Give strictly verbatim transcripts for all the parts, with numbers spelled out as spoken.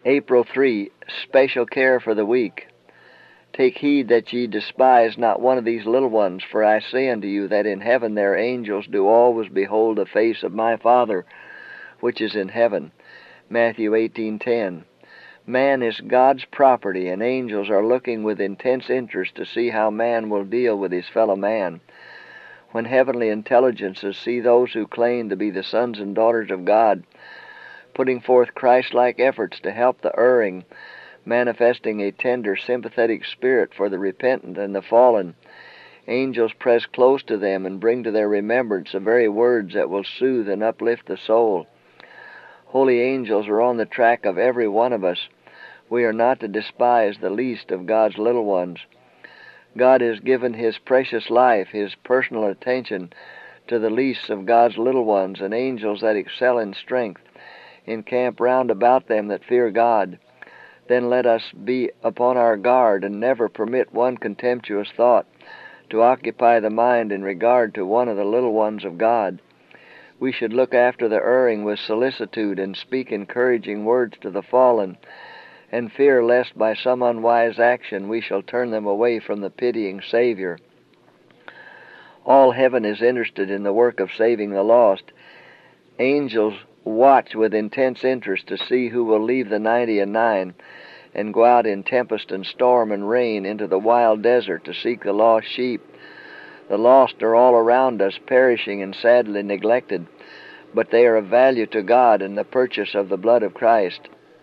April third, special care for the weak. Take heed that ye despise not one of these little ones, for I say unto you that in heaven their angels do always behold the face of my Father which is in heaven. Matthew eighteen ten. Man is God's property, and angels are looking with intense interest to see how man will deal with his fellow man. When heavenly intelligences see those who claim to be the sons and daughters of God putting forth Christ-like efforts to help the erring, manifesting a tender, sympathetic spirit for the repentant and the fallen, angels press close to them and bring to their remembrance the very words that will soothe and uplift the soul. Holy angels are on the track of every one of us. We are not to despise the least of God's little ones. God has given His precious life, His personal attention to the least of God's little ones, and angels that excel in strength encamp round about them that fear God. Then let us be upon our guard and never permit one contemptuous thought to occupy the mind in regard to one of the little ones of God. We should look after the erring with solicitude and speak encouraging words to the fallen, and fear lest by some unwise action we shall turn them away from the pitying Savior. All heaven is interested in the work of saving the lost. Angels watch with intense interest to see who will leave the ninety and nine and go out in tempest and storm and rain into the wild desert to seek the lost sheep. The lost are all around us, perishing and sadly neglected, but they are of value to God in the purchase of the blood of Christ.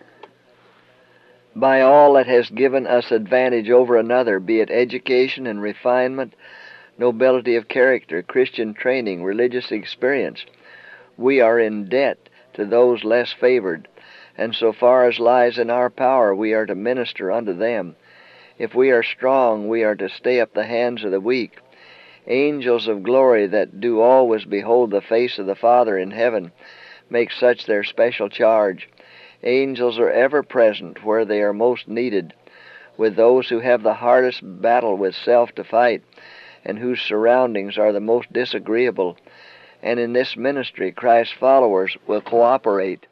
By all that has given us advantage over another, be it education and refinement, nobility of character, Christian training, religious experience, we are in debt to those less favored, and so far as lies in our power, we are to minister unto them. If we are strong, we are to stay up the hands of the weak. Angels of glory that do always behold the face of the Father in heaven make such their special charge. Angels are ever present where they are most needed, with those who have the hardest battle with self to fight, and whose surroundings are the most disagreeable. And in this ministry, Christ's followers will cooperate.